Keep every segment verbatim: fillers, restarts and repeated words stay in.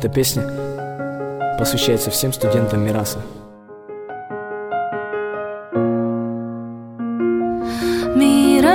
Эта песня посвящается всем студентам Мираса. Мирас.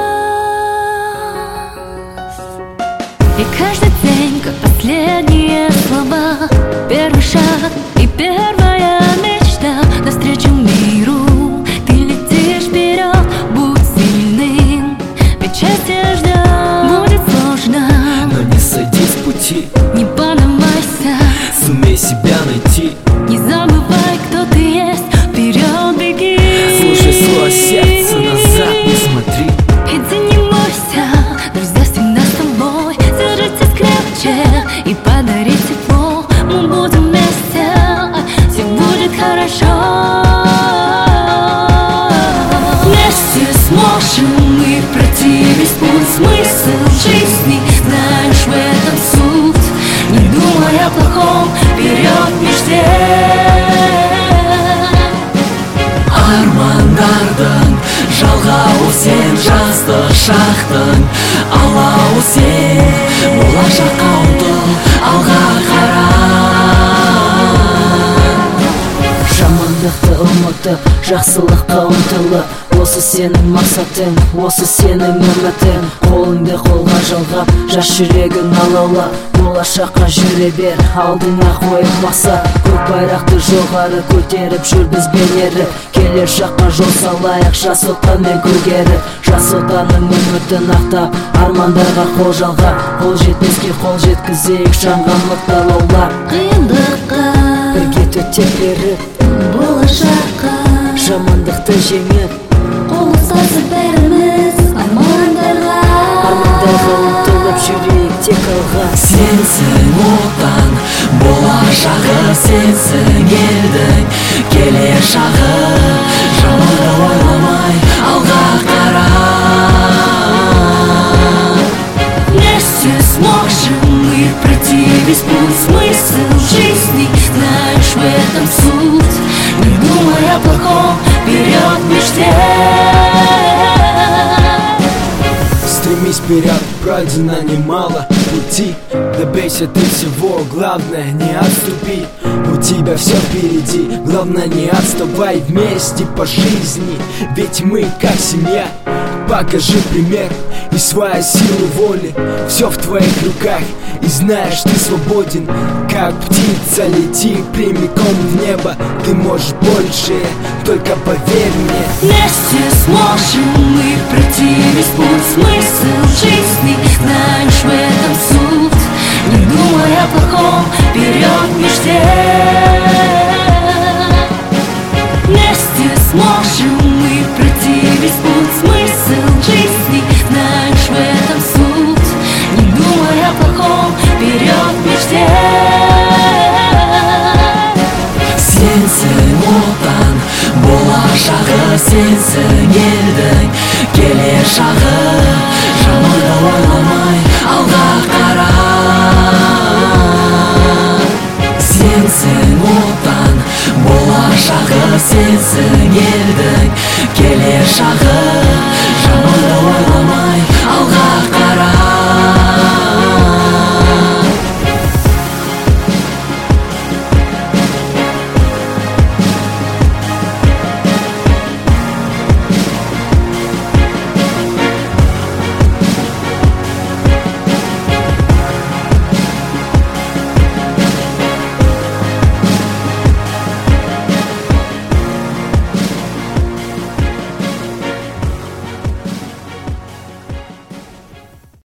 И каждый день, как последние слова, первый шаг и первая мечта навстречу миру. Ты летишь вперед, будь сильным, ведь счастье ждать будет сложно. Но не сойди с пути, не поддавайся, сумей себя найти. не забывай, кто ты есть, вперед беги. Слушай свое сердце, назад не смотри. Иди, не бойся, друзья всегда с тобой. Держитесь крепче и подари тепло. Мы будем вместе, все будет хорошо. Вместе сможем мы пройти весь путь. Смысл жизни, знаешь, в этом суть. Не думай о плохом, вперед в мечте. Армандардан жалғау сен, жастық шақтың алауы сен. Болашаққа ұмтыл, алға қара. Жамандықты ұмытып, жақсылыққа ұмтылып, осы сенің мақсатың, осы сенің үмітің. Қолыңды қолға жалғап, жас жүрегін алаулап, болашаққа жүре бер, алдыңа қойып мақсат. Көк байрақты жоғары көтеріп жүр бізбен еріп, келер шаққа жол салайық, жас отанмен көгеріп. Жас отанның үмітін ақтап, армандарға қол жалғап, қол жетпеске қол жеткізейік, жанған мықталаулар. Қиындыққа бірге төтеп беріп, болашаққа жамандықты жеңіп, қол ұстасып бәріміз армандарға. армандарға ұмтылып жүрейік тек алға. Сенсің отан, болашағы, сенсің елдің келер шағы. Жаманды ойламай, алға қара. Вместе сможем мы пройти весь путь. Смысл жизни, знаешь, в этом суть. Не думай о плохом, вперед в мечте. Стремись вперед, пройдено немало пути. Добейся ты всего, главное не отступи. У тебя все впереди, главное не отставай. Вместе по жизни, ведь мы как семья. Покажи пример и свою силу воли. Все в твоих руках, и знаешь, ты свободен. Как птица лети прямиком в небо. Ты можешь больше, только поверь мне. Вместе сможем мы пройти весь путь. Смысл жизни, знаешь, в этом суть. Не думай о плохом, вперед в мечте. Вместе сможем мы пройти весь путь. Смысл жизни, знаешь, в этом суть. Не думай о плохом, вперед в мечте. Сенсің отан, болашағы, сенсің елдің келер шағы. Жаманды ойламай, алға қара. Сенсің отан, болашағы, сенсің елдің келер шағы.